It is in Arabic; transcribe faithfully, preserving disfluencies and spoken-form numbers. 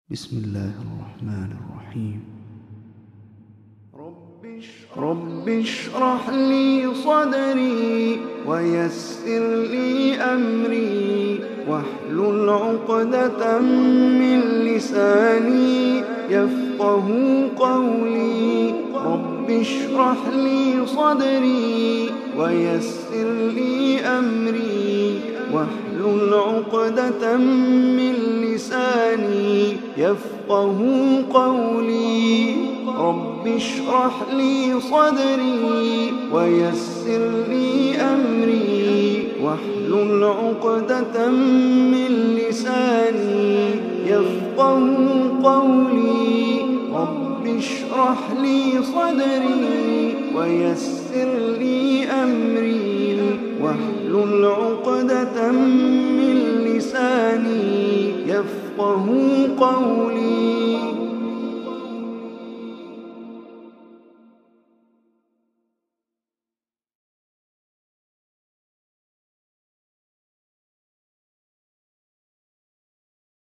بسم الله الرحمن الرحيم. رب اشرح لي صدري ويسر لي أمري واحلل عقدة من لساني يفقه قولي. رب اشرح لي صدري ويسر لي أمري واحلل عقدة من لساني يفقه قولي. رب اشرح لي صدري ويسر لي أمري واحلل عقدة من لساني يفقه قولي. رب اشرح لي صدري ويسر لي أمري واحلل عقدة من لساني يفقه قولي.